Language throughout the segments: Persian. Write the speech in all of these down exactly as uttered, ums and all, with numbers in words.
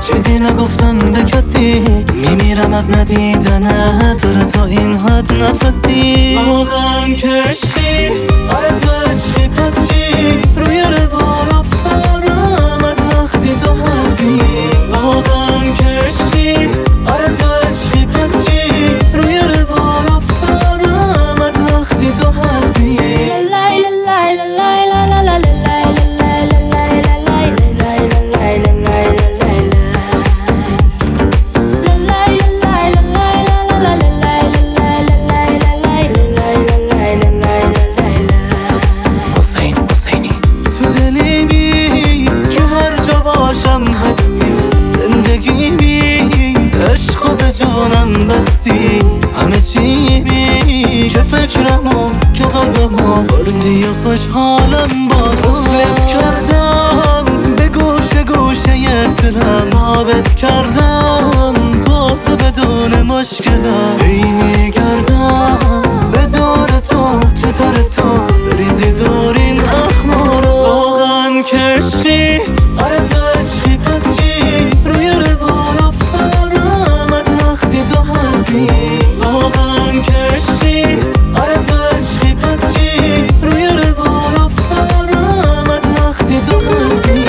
چیزی نگفتم به کسی، میمیرم از ندیدنت، داره تا این حد نفسی. واقعا کشتی آره تو عشقی پس چی؟ روی روال افتادم از وقتی تو هستی. واقعا کشتی آره تو عشقی پس چی؟ روی روال افتادم از وقتی تو هستی. همه چی بی که فکرمو که قلبمو بردی و خوشحالم با تو. لف کردم به گوشه گوشه دلم، ثابت کردم با تو بدون مشکلم. ای میگردم به دور تو چطور تو بریزی دور این اخمارو. واقعا کشتی آره تو عشقی پس چی؟ روی روال افتادم از وقتی تو هستی. واقعا کشتی آره تو عشقی پس چی؟ روی روال افتادم از وقتی تو هستی.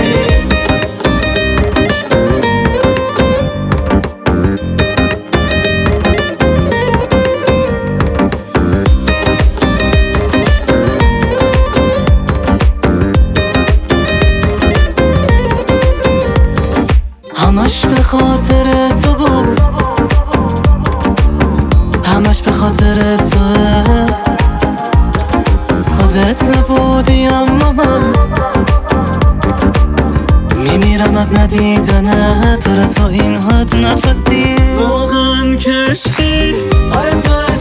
همش به خاطر تو بود، همش به خاطر توه. خودت نبودی اما من میمیرم از ندیدنت، داره تا این حد نفسی. واقعا کشتی آره تو